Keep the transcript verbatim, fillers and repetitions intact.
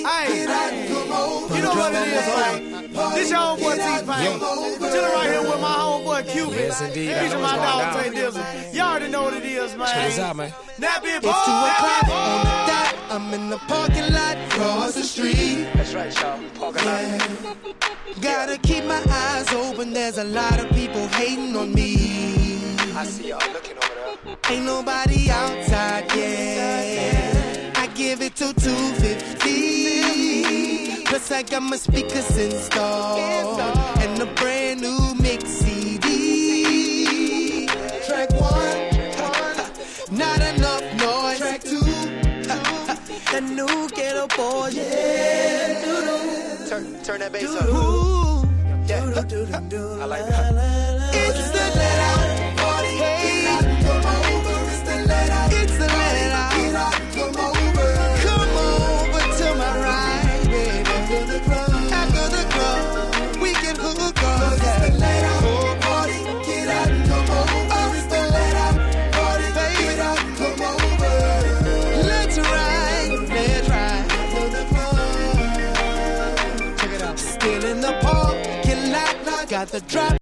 Hey, you know what it is, man. This your homeboy T-Pain. Chillin' right here with my homeboy Cupid. Yes, indeed. Featuring my dog Tay Dizzle. Y'all already know what it is, man. Check this out, man. Nappy It's two o'clock on the dot. I'm in the parking lot across the street. That's right, y'all. Parking lot. Yeah. Gotta keep my eyes open. There's a lot of people hating on me. I see y'all looking over there. Ain't nobody outside yet. I give it to two fifty. Plus I got my speakers installed and a brand new mix C D. Track one, not enough noise. Track two, the new Ghetto Boys. Yeah, Turn, turn that bass up. ooh, Yeah. I like that. it's the let out party. Hey, come over, it's the let out. It's the let out. Get out, come over, come over to my ride, baby. After the club, after the club, we can hook up. It's the let out party. Get out, come over. It's the let out party. Get out, come over. Let's ride, let's ride. After the club, check it out. Still in the parking lot, got the drop.